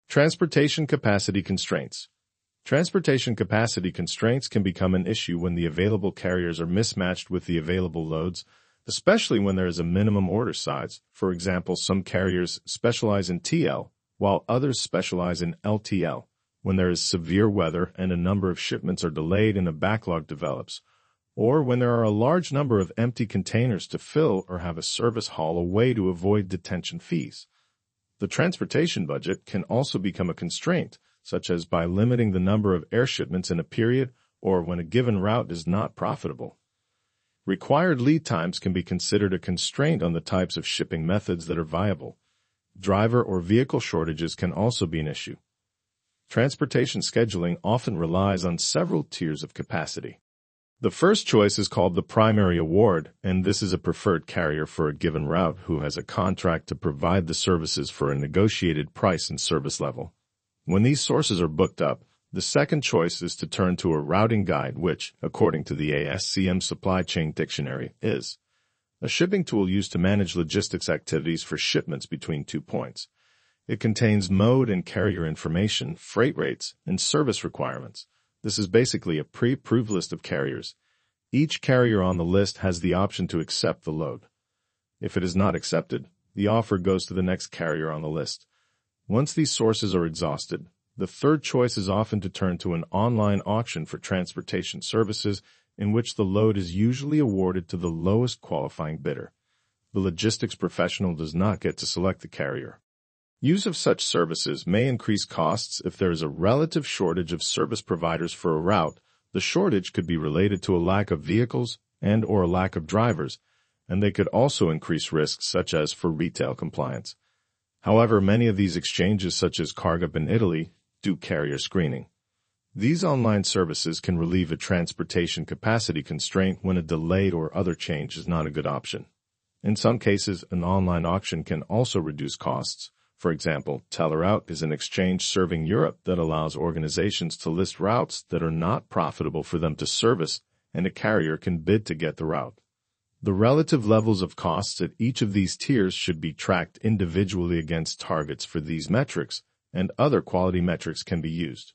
Transportation capacity constraints. Transportation capacity constraints can become an issue when the available carriers are mismatched with the available loads, especially when there is a minimum order size. For example, some carriers specialize in TL, while others specialize in LTL. When there is severe weather and a number of shipments are delayed and a backlog develops, or when there are a large number of empty containers to fill or have a service haul away to avoid detention fees. The transportation budget can also become a constraint, such as by limiting the number of air shipments in a period or when a given route is not profitable. Required lead times can be considered a constraint on the types of shipping methods that are viable. Driver or vehicle shortages can also be an issue. Transportation scheduling often relies on several tiers of capacity. The first choice is called the primary award, and this is a preferred carrier for a given route who has a contract to provide the services for a negotiated price and service level. When these sources are booked up, the second choice is to turn to a routing guide, which, according to the ASCM Supply Chain Dictionary, is a shipping tool used to manage logistics activities for shipments between 2 points. It contains mode and carrier information, freight rates, and service requirements. This is basically a pre-approved list of carriers. Each carrier on the list has the option to accept the load. If it is not accepted, the offer goes to the next carrier on the list. Once these sources are exhausted, the third choice is often to turn to an online auction for transportation services in which the load is usually awarded to the lowest qualifying bidder. The logistics professional does not get to select the carrier. Use of such services may increase costs if there is a relative shortage of service providers for a route. The shortage could be related to a lack of vehicles and/or a lack of drivers, and they could also increase risks such as for retail compliance. However, many of these exchanges, such as CarGup in Italy, do carrier screening. These online services can relieve a transportation capacity constraint when a delayed or other change is not a good option. In some cases, an online auction can also reduce costs. For example, Teleroute is an exchange serving Europe that allows organizations to list routes that are not profitable for them to service, and a carrier can bid to get the route. The relative levels of costs at each of these tiers should be tracked individually against targets for these metrics, and other quality metrics can be used.